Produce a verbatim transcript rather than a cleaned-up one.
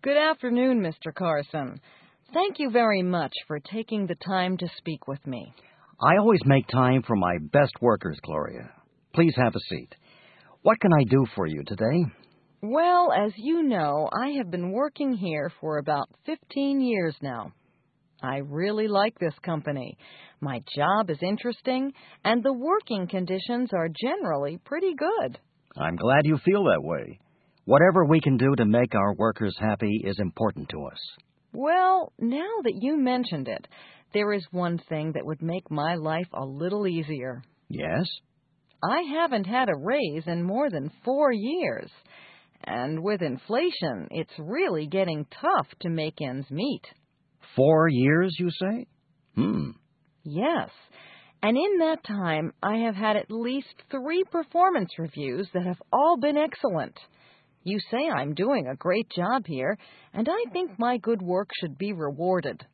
Good afternoon, Mister Carson. Thank you very much for taking the time to speak with me. I always make time for my best workers, Gloria. Please have a seat. What can I do for you today? Well, as you know, I have been working here for about fifteen years now. I really like this company. My job is interesting, and the working conditions are generally pretty good. I'm glad you feel that way. Whatever we can do to make our workers happy is important to us. Well, now that you mentioned it, there is one thing that would make my life a little easier. Yes? I haven't had a raise in more than four years. And with inflation, it's really getting tough to make ends meet. Four years, you say? Hmm. Yes. And in that time, I have had at least three performance reviews that have all been excellent. You say I'm doing a great job here, and I think my good work should be rewarded.